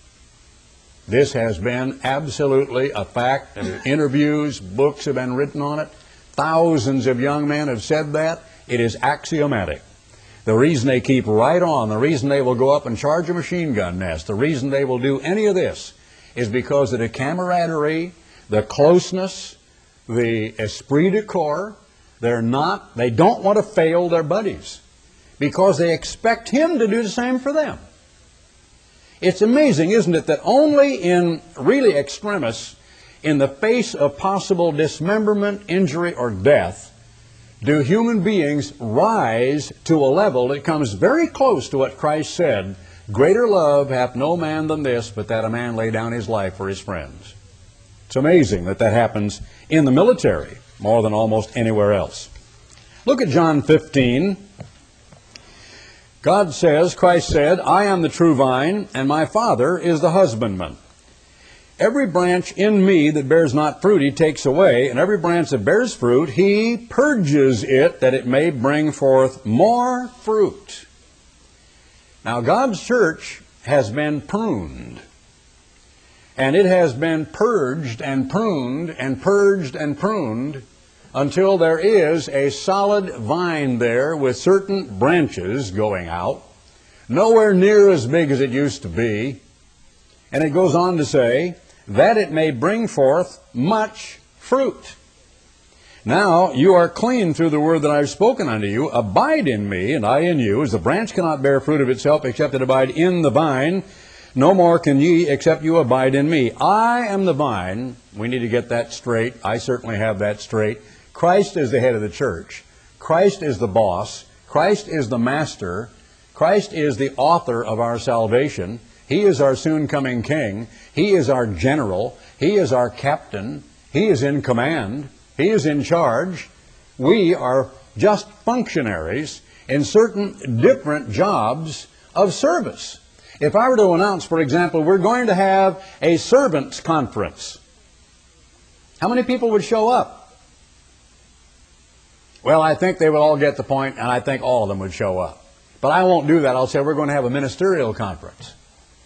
This has been absolutely a fact. Interviews, books have been written on it. Thousands of young men have said that. It is axiomatic. The reason they keep right on, the reason they will go up and charge a machine gun nest, the reason they will do any of this is because of the camaraderie, the closeness, the esprit de corps. They're not, they don't want to fail their buddies because they expect him to do the same for them. It's amazing, isn't it, that only in really extremis, in the face of possible dismemberment, injury, or death, do human beings rise to a level that comes very close to what Christ said, "Greater love hath no man than this, but that a man lay down his life for his friends." It's amazing that that happens in the military more than almost anywhere else. Look at John fifteen. God says, Christ said, "I am the true vine, and my Father is the husbandman. Every branch in me that bears not fruit he takes away, and every branch that bears fruit he purges it, that it may bring forth more fruit." Now God's church has been pruned, and it has been purged and pruned and purged and pruned until there is a solid vine there with certain branches going out, nowhere near as big as it used to be. And it goes on to say, that it may bring forth much fruit. Now you are clean through the word that I have spoken unto you. Abide in me, and I in you. As the branch cannot bear fruit of itself, except it abide in the vine, no more can ye, except you abide in me. I am the vine. We need to get that straight. I certainly have that straight. Christ is the head of the church. Christ is the boss. Christ is the master. Christ is the author of our salvation. He is our soon-coming king. He is our general. He is our captain. He is in command. He is in charge. We are just functionaries in certain different jobs of service. If I were to announce, for example, we're going to have a servants' conference, how many people would show up? Well, I think they would all get the point, and I think all of them would show up. But I won't do that. I'll say we're going to have a ministerial conference.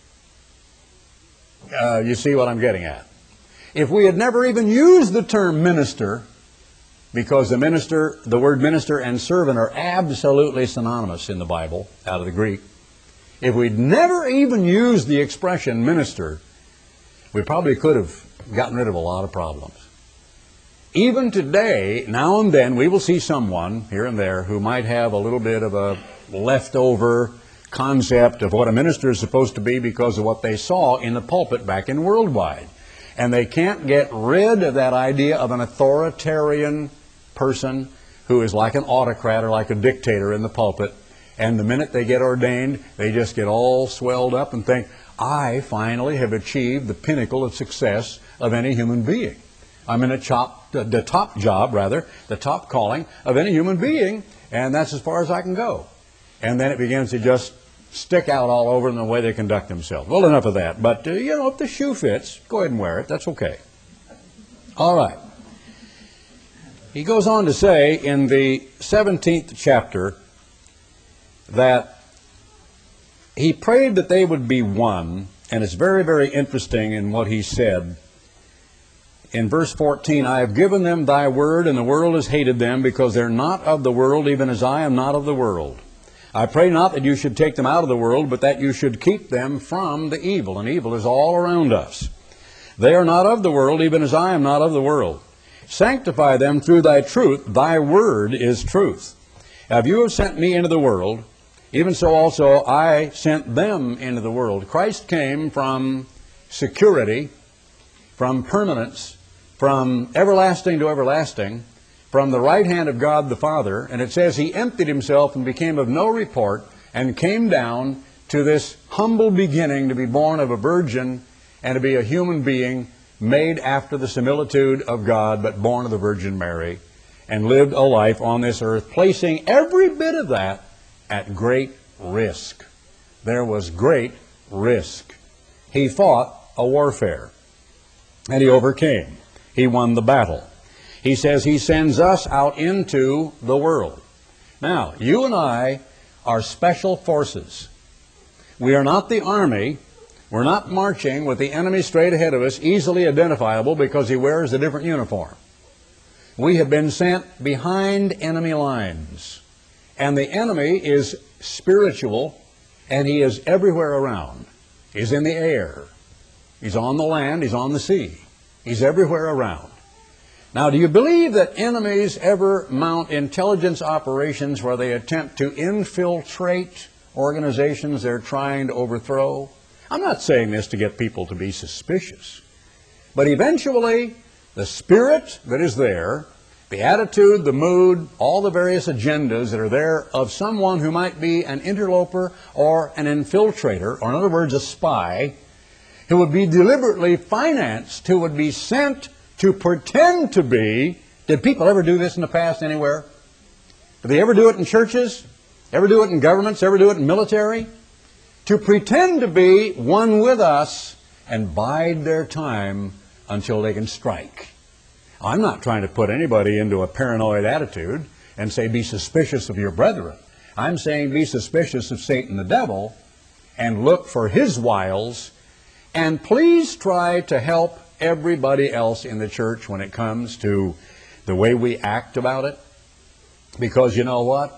Uh, you see what I'm getting at? If we had never even used the term minister, because the minister, the word minister and servant are absolutely synonymous in the Bible, out of the Greek. If we'd never even used the expression minister, we probably could have gotten rid of a lot of problems. Even today, now and then, we will see someone here and there who might have a little bit of a leftover concept of what a minister is supposed to be because of what they saw in the pulpit back in Worldwide. And they can't get rid of that idea of an authoritarian person who is like an autocrat or like a dictator in the pulpit. And the minute they get ordained, they just get all swelled up and think, I finally have achieved the pinnacle of success of any human being. I'm in a chop, the top job, rather, the top calling of any human being, and that's as far as I can go. And then it begins to just stick out all over in the way they conduct themselves. Well, enough of that. But, uh, you know, if the shoe fits, go ahead and wear it. That's okay. All right. He goes on to say in the seventeenth chapter that he prayed that they would be one, and it's very, very interesting in what he said. In verse fourteen, I have given them thy word, and the world has hated them, because they're not of the world, even as I am not of the world. I pray not that you should take them out of the world, but that you should keep them from the evil. And evil is all around us. They are not of the world, even as I am not of the world. Sanctify them through thy truth. Thy word is truth. Now, if you have sent me into the world, even so also I sent them into the world. Christ came from security, from permanence, from everlasting to everlasting, from the right hand of God the Father, and it says he emptied himself and became of no report and came down to this humble beginning to be born of a virgin and to be a human being made after the similitude of God, but born of the Virgin Mary, and lived a life on this earth, placing every bit of that at great risk. There was great risk. He fought a warfare, and he overcame. He won the battle. He says he sends us out into the world. Now, you and I are special forces. We are not the army. We're not marching with the enemy straight ahead of us, easily identifiable because he wears a different uniform. We have been sent behind enemy lines. And the enemy is spiritual, and he is everywhere around. He's in the air. He's on the land. He's on the sea. He's everywhere around. Now, do you believe that enemies ever mount intelligence operations where they attempt to infiltrate organizations they're trying to overthrow? I'm not saying this to get people to be suspicious. But eventually, the spirit that is there, the attitude, the mood, all the various agendas that are there of someone who might be an interloper or an infiltrator, or in other words, a spy, who would be deliberately financed, who would be sent to pretend to be. Did people ever do this in the past anywhere? Did they ever do it in churches? Ever do it in governments? Ever do it in military? To pretend to be one with us and bide their time until they can strike. I'm not trying to put anybody into a paranoid attitude and say be suspicious of your brethren. I'm saying be suspicious of Satan the devil and look for his wiles, and please try to help everybody else in the church when it comes to the way we act about it. Because you know what?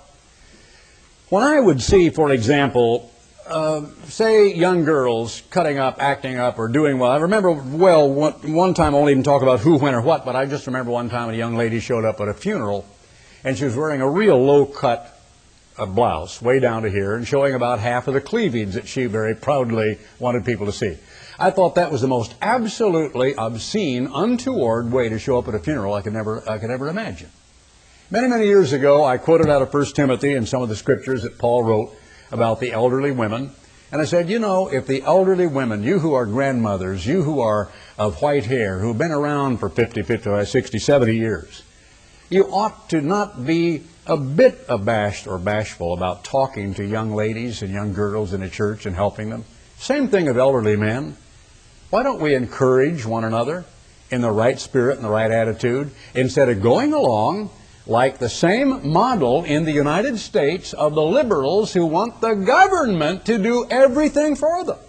When I would see, for example, uh, say young girls cutting up, acting up, or doing well. I remember, well, one, one time I won't even talk about who, when, or what, but I just remember one time a young lady showed up at a funeral, and she was wearing a real low-cut uh, blouse, way down to here, and showing about half of the cleavage that she very proudly wanted people to see. I thought that was the most absolutely obscene, untoward way to show up at a funeral I could never, I could ever imagine. Many, many years ago, I quoted out of First Timothy and some of the scriptures that Paul wrote about the elderly women, And I said, you know, if the elderly women, you who are grandmothers, you who are of white hair, who've been around for fifty, fifty-five, sixty, seventy years, you ought to not be a bit abashed or bashful about talking to young ladies and young girls in the church and helping them. Same thing of elderly men. Why don't we encourage one another in the right spirit and the right attitude instead of going along like the same model in the United States of the liberals who want the government to do everything for them?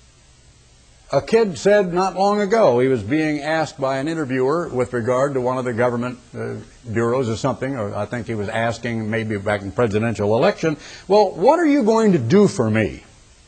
A kid said not long ago, he was being asked by an interviewer with regard to one of the government uh, bureaus or something, or I think he was asking maybe back in presidential election, well, what are you going to do for me?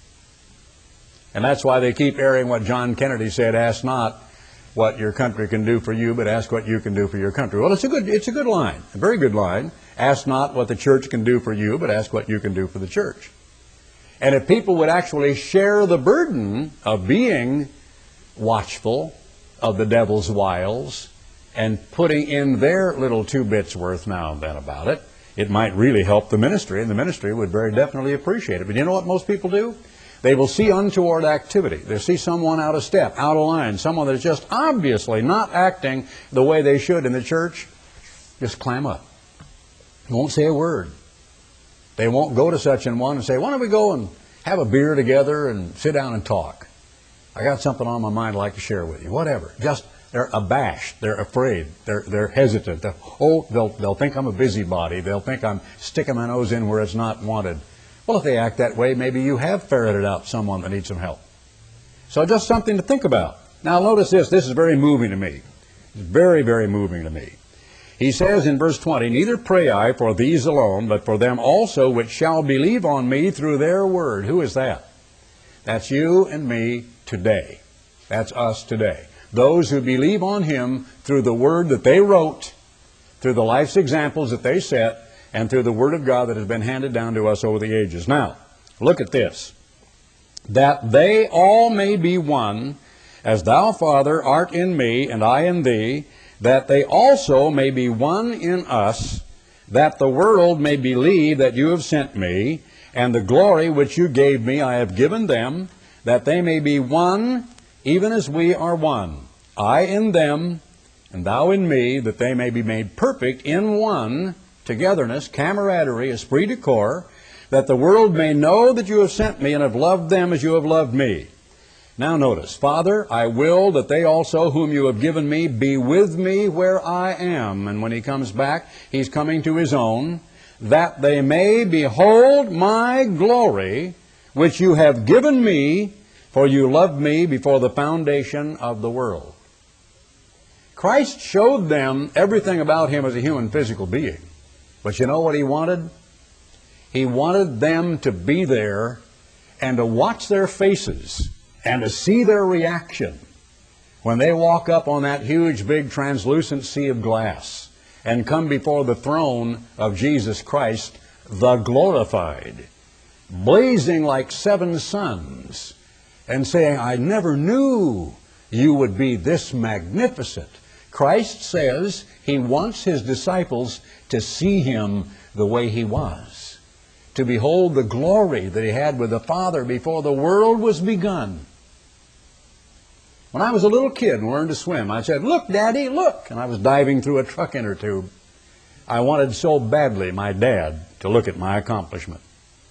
And that's why they keep airing what John Kennedy said, ask not what your country can do for you, but ask what you can do for your country. Well, it's a good, it's a good line, a very good line. Ask not what the church can do for you, but ask what you can do for the church. And if people would actually share the burden of being watchful of the devil's wiles and putting in their little two bits worth now and then about it, it might really help the ministry, and the ministry would very definitely appreciate it. But you know what most people do? They will see untoward activity. They'll see someone out of step, out of line, someone that's just obviously not acting the way they should in the church, just clam up. They won't say a word. They won't go to such an one and say, why don't we go and have a beer together and sit down and talk? I got something on my mind I'd like to share with you. Whatever. Just, they're abashed. They're afraid. They're, they're hesitant. They're, oh, they'll, they'll think I'm a busybody. They'll think I'm sticking my nose in where it's not wanted. Well, if they act that way, maybe you have ferreted out someone that needs some help. So just something to think about. Now notice this. This is very moving to me. It's very, very moving to me. He says in verse twenty, neither pray I for these alone, but for them also which shall believe on me through their word. Who is that? That's you and me today. That's us today. Those who believe on him through the word that they wrote, through the life's examples that they set, and through the Word of God that has been handed down to us over the ages. Now, look at this. That they all may be one, as thou, Father, art in me, and I in thee, that they also may be one in us, that the world may believe that you have sent me, and the glory which you gave me I have given them, that they may be one, even as we are one. I in them, and thou in me, that they may be made perfect in one, togetherness, camaraderie, esprit de corps, that the world may know that you have sent me and have loved them as you have loved me. Now notice, Father, I will that they also whom you have given me be with me where I am. And when he comes back, he's coming to his own, that they may behold my glory, which you have given me, for you loved me before the foundation of the world. Christ showed them everything about him as a human physical being. But you know what he wanted? He wanted them to be there and to watch their faces and to see their reaction when they walk up on that huge, big, translucent sea of glass and come before the throne of Jesus Christ, the glorified, blazing like seven suns, and saying, I never knew you would be this magnificent. Christ says he wants his disciples to see him the way he was, to behold the glory that he had with the Father before the world was begun. When I was a little kid and learned to swim, I said, look, Daddy, look. And I was diving through a truck inner tube. I wanted so badly my dad to look at my accomplishment.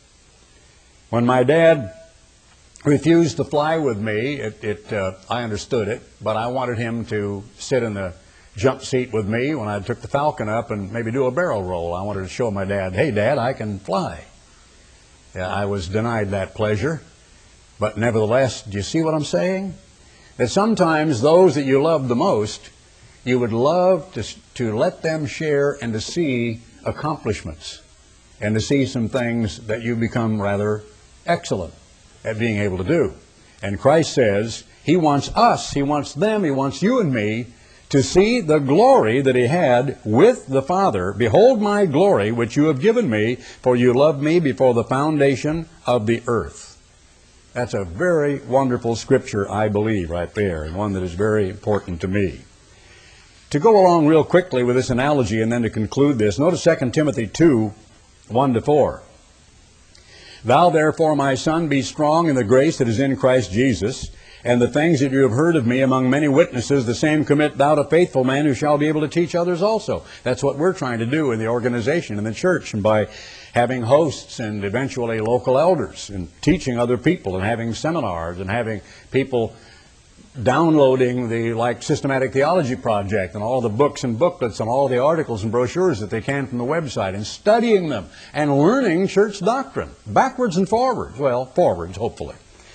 When my dad refused to fly with me, it, it, uh, I understood it, but I wanted him to sit in the jump seat with me when I took the Falcon up and maybe do a barrel roll. I wanted to show my dad, hey, Dad, I can fly. Yeah, I was denied that pleasure. But nevertheless, do you see what I'm saying? That sometimes those that you love the most, you would love to, to let them share and to see accomplishments and to see some things that you become rather excellent at being able to do. And Christ says he wants us, he wants them, he wants you and me to see the glory that he had with the Father. Behold my glory, which you have given me, for you loved me before the foundation of the earth. That's a very wonderful scripture, I believe, right there, and one that is very important to me. To go along real quickly with this analogy and then to conclude this, notice Second Timothy two, one to four. Thou therefore, my son, be strong in the grace that is in Christ Jesus, and the things that you have heard of me among many witnesses, the same commit thou to faithful men who shall be able to teach others also. That's what we're trying to do in the organization, in the church, and by having hosts and eventually local elders, and teaching other people, and having seminars, and having people downloading the like Systematic Theology Project and all the books and booklets and all the articles and brochures that they can from the website, and studying them and learning church doctrine backwards and forwards. Well, forwards, hopefully.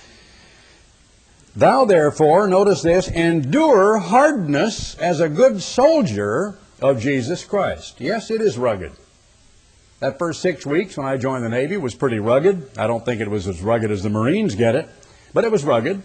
Thou therefore, notice this, endure hardness as a good soldier of Jesus Christ. Yes, it is rugged. That first six weeks when I joined the Navy was pretty rugged. I don't think it was as rugged as the Marines get it, but it was rugged.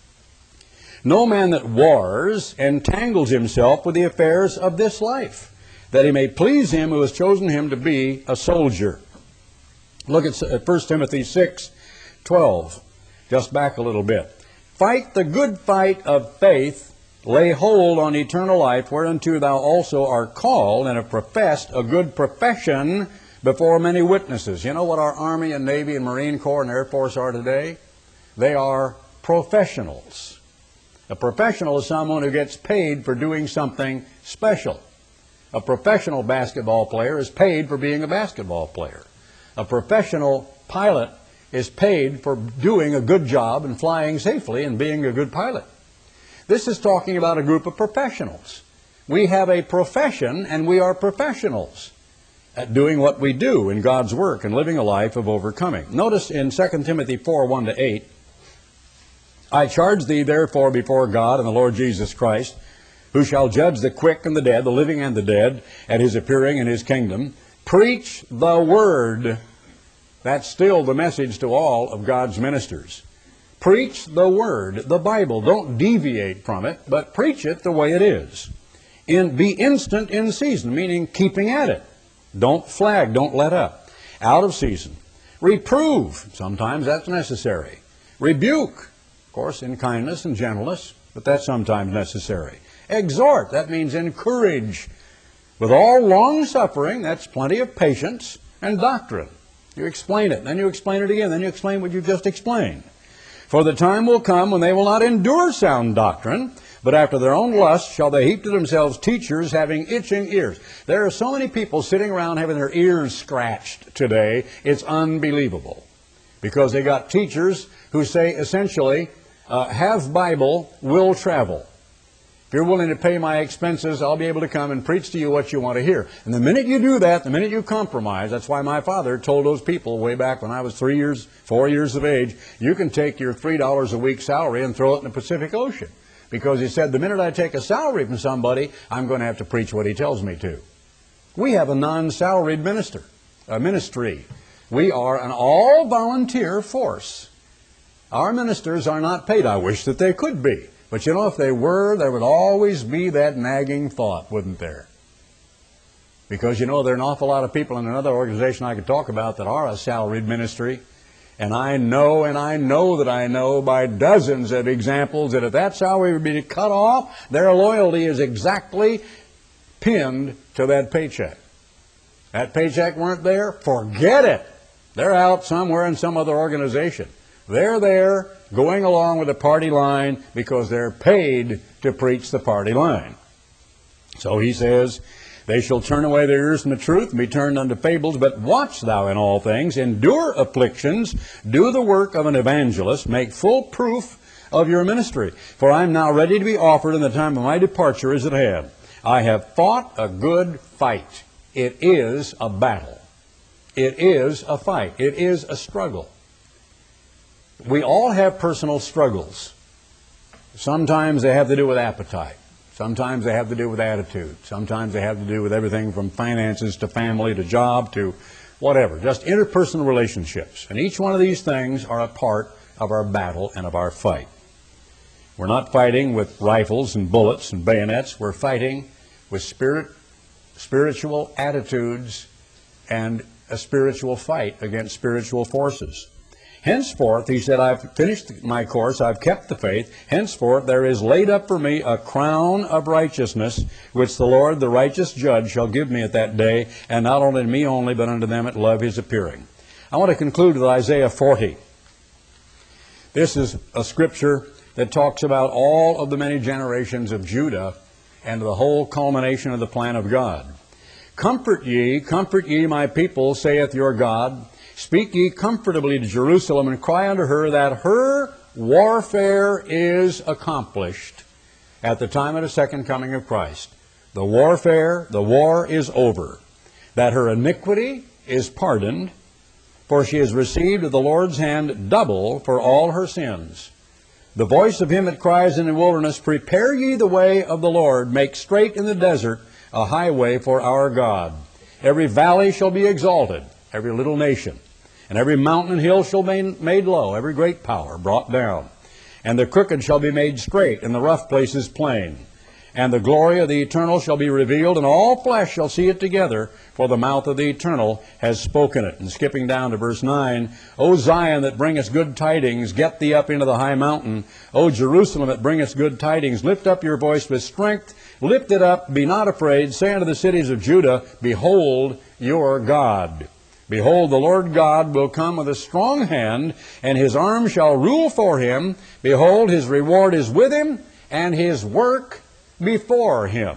No man that wars entangles himself with the affairs of this life, that he may please him who has chosen him to be a soldier. Look at First Timothy six twelve, just back a little bit. Fight the good fight of faith, lay hold on eternal life, whereunto thou also art called, and have professed a good profession before many witnesses. You know what our Army and Navy and Marine Corps and Air Force are today? They are professionals. A professional is someone who gets paid for doing something special. A professional basketball player is paid for being a basketball player. A professional pilot is paid for doing a good job and flying safely and being a good pilot. This is talking about a group of professionals. We have a profession, and we are professionals at doing what we do in God's work and living a life of overcoming. Notice in Second Timothy four one to eight, I charge thee therefore before God and the Lord Jesus Christ, who shall judge the quick and the dead, the living and the dead, at his appearing in his kingdom, preach the word. That's still the message to all of God's ministers. Preach the word, the Bible. Don't deviate from it, but preach it the way it is. In, be instant in season, meaning keeping at it. Don't flag, don't let up. Out of season. Reprove, sometimes that's necessary. Rebuke, of course, in kindness and gentleness, but that's sometimes necessary. Exhort, that means encourage. With all long suffering, that's plenty of patience and doctrine. You explain it, then you explain it again, then you explain what you just explained. For the time will come when they will not endure sound doctrine, but after their own lust shall they heap to themselves teachers having itching ears. There are so many people sitting around having their ears scratched today, it's unbelievable. Because they got teachers who say essentially, uh, have Bible, will travel. If you're willing to pay my expenses, I'll be able to come and preach to you what you want to hear. And the minute you do that, the minute you compromise, that's why my father told those people way back when I was three years, four years of age, you can take your three dollars a week salary and throw it in the Pacific Ocean. Because he said, the minute I take a salary from somebody, I'm going to have to preach what he tells me to. We have a non-salaried minister, a ministry. We are an all-volunteer force. Our ministers are not paid. I wish that they could be. But you know, if they were, there would always be that nagging thought, wouldn't there? Because you know, there are an awful lot of people in another organization I could talk about that are a salaried ministry. And I know, and I know that I know by dozens of examples that if that salary would be cut off, their loyalty is exactly pinned to that paycheck. That paycheck weren't there, forget it. They're out somewhere in some other organization. They're there going along with the party line because they're paid to preach the party line. So he says, they shall turn away their ears from the truth and be turned unto fables, but watch thou in all things, endure afflictions, do the work of an evangelist, make full proof of your ministry. For I am now ready to be offered, and the time of my departure is at hand. I have fought a good fight. It is a battle. It is a fight. It is a struggle. We all have personal struggles. Sometimes they have to do with appetite. Sometimes they have to do with attitude. Sometimes they have to do with everything from finances to family to job to whatever. Just interpersonal relationships. And each one of these things are a part of our battle and of our fight. We're not fighting with rifles and bullets and bayonets. We're fighting with spirit, spiritual attitudes and a spiritual fight against spiritual forces. Henceforth, he said, I've finished my course, I've kept the faith. Henceforth, there is laid up for me a crown of righteousness, which the Lord, the righteous judge, shall give me at that day, and not only to me only, but unto them that love his appearing. I want to conclude with Isaiah forty. This is a scripture that talks about all of the many generations of Judah and the whole culmination of the plan of God. Comfort ye, comfort ye, my people, saith your God. Speak ye comfortably to Jerusalem, and cry unto her that her warfare is accomplished at the time of the second coming of Christ. The warfare, the war is over. That her iniquity is pardoned, for she has received of the Lord's hand double for all her sins. The voice of him that cries in the wilderness, prepare ye the way of the Lord, make straight in the desert a highway for our God. Every valley shall be exalted, every little nation, and every mountain and hill shall be made low, every great power brought down. And the crooked shall be made straight, and the rough places plain. And the glory of the Eternal shall be revealed, and all flesh shall see it together, for the mouth of the Eternal has spoken it. And skipping down to verse nine, O Zion that bringest good tidings, get thee up into the high mountain. O Jerusalem that bringest good tidings, lift up your voice with strength. Lift it up, be not afraid. Say unto the cities of Judah, behold your God. Behold, the Lord God will come with a strong hand, and his arm shall rule for him. Behold, his reward is with him, and his work before him.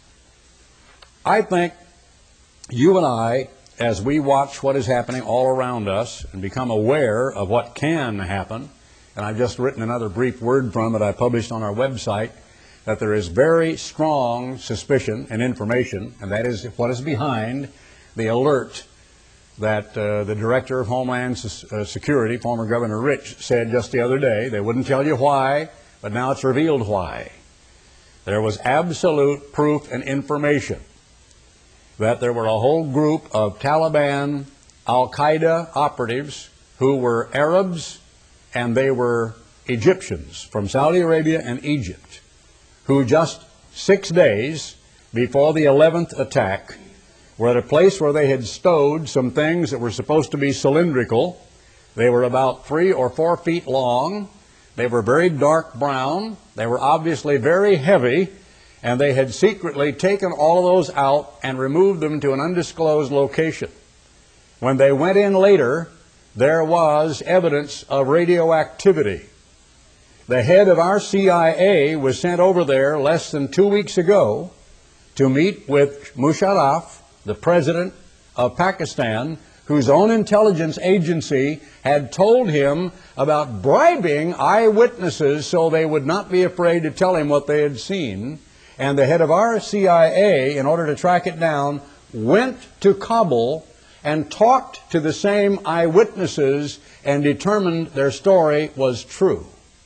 I think you and I, as we watch what is happening all around us and become aware of what can happen, and I've just written another brief word from it I published on our website, that there is very strong suspicion and information, and that is what is behind the alert that uh, the Director of Homeland Security, former Governor Rich, said just the other day. They wouldn't tell you why, but now it's revealed why. There was absolute proof and information that there were a whole group of Taliban, Al-Qaeda operatives who were Arabs and they were Egyptians from Saudi Arabia and Egypt, who just six days before the eleventh attack were at a place where they had stowed some things that were supposed to be cylindrical. They were about three or four feet long. They were very dark brown. They were obviously very heavy, and they had secretly taken all of those out and removed them to an undisclosed location. When they went in later, there was evidence of radioactivity. The head of our C I A was sent over there less than two weeks ago to meet with Musharraf, the president of Pakistan, whose own intelligence agency had told him about bribing eyewitnesses so they would not be afraid to tell him what they had seen. And the head of our C I A, in order to track it down, went to Kabul and talked to the same eyewitnesses and determined their story was true.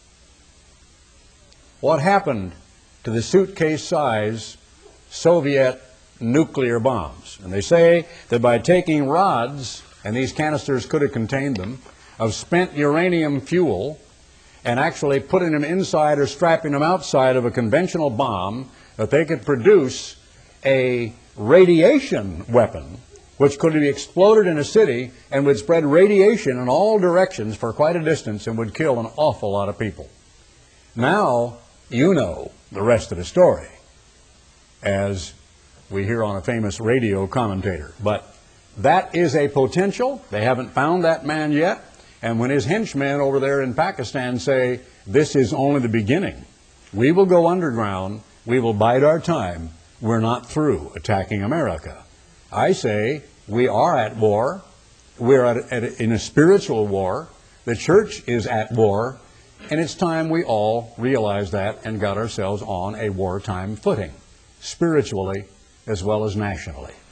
What happened to the suitcase-size Soviet nuclear bombs? And they say that by taking rods, and these canisters could have contained them, of spent uranium fuel and actually putting them inside or strapping them outside of a conventional bomb, that they could produce a radiation weapon which could be exploded in a city and would spread radiation in all directions for quite a distance and would kill an awful lot of people. Now you know the rest of the story, as we hear on a famous radio commentator. But that is a potential. They haven't found that man yet. And when his henchmen over there in Pakistan say, this is only the beginning, we will go underground, we will bide our time, we're not through attacking America. I say we are at war, we're at, at, in a spiritual war, the church is at war, and it's time we all realize that and got ourselves on a wartime footing, spiritually as well as nationally.